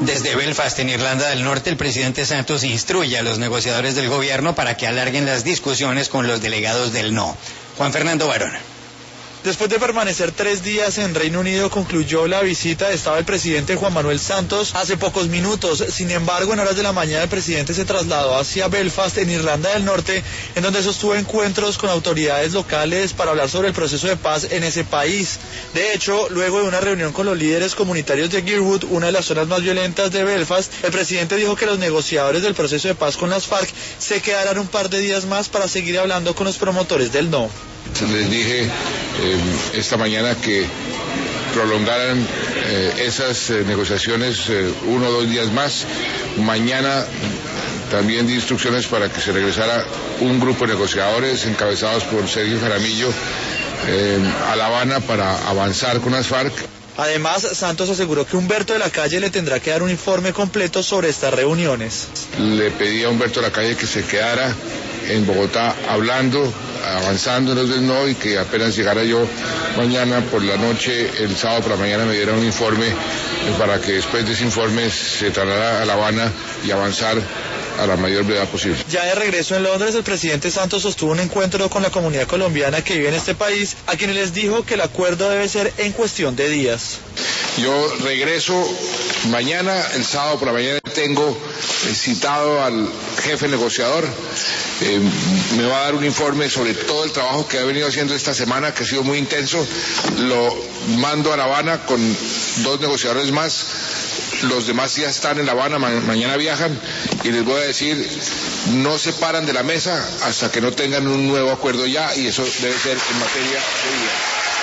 Desde Belfast, en Irlanda del Norte, el presidente Santos instruye a los negociadores del gobierno para que alarguen las discusiones con los delegados del no. Juan Fernando Barona. Después de permanecer 3 días en Reino Unido, concluyó la visita. Estaba el presidente Juan Manuel Santos hace pocos minutos. Sin embargo, en horas de la mañana el presidente se trasladó hacia Belfast, en Irlanda del Norte, en donde sostuvo encuentros con autoridades locales para hablar sobre el proceso de paz en ese país. De hecho, luego de una reunión con los líderes comunitarios de Girwood, una de las zonas más violentas de Belfast, el presidente dijo que los negociadores del proceso de paz con las FARC se quedarán un par de días más para seguir hablando con los promotores del no. Les dije esta mañana que prolongaran esas negociaciones 1 o 2 días más. Mañana también di instrucciones para que se regresara un grupo de negociadores encabezados por Sergio Jaramillo a La Habana para avanzar con las FARC. Además, Santos aseguró que Humberto de la Calle le tendrá que dar un informe completo sobre estas reuniones. Le pedí a Humberto de la Calle que se quedara en Bogotá hablando, avanzando en los del no, y que apenas llegara yo mañana por la noche, el sábado por la mañana, me diera un informe para que después de ese informe se trasladara a La Habana y avanzar a la mayor brevedad posible. Ya de regreso en Londres, el presidente Santos sostuvo un encuentro con la comunidad colombiana que vive en este país, a quienes les dijo que el acuerdo debe ser en cuestión de días. Yo regreso mañana, el sábado por la mañana tengo citado al jefe negociador. Me va a dar un informe sobre todo el trabajo que ha venido haciendo esta semana, que ha sido muy intenso. Lo mando a La Habana con 2 negociadores más. Los demás ya están en La Habana, mañana viajan, y les voy a decir, no se paran de la mesa hasta que no tengan un nuevo acuerdo ya, y eso debe ser en materia de días.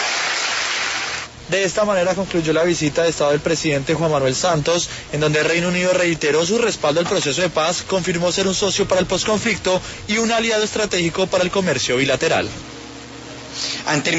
De esta manera concluyó la visita de Estado del presidente Juan Manuel Santos, en donde el Reino Unido reiteró su respaldo al proceso de paz, confirmó ser un socio para el posconflicto y un aliado estratégico para el comercio bilateral.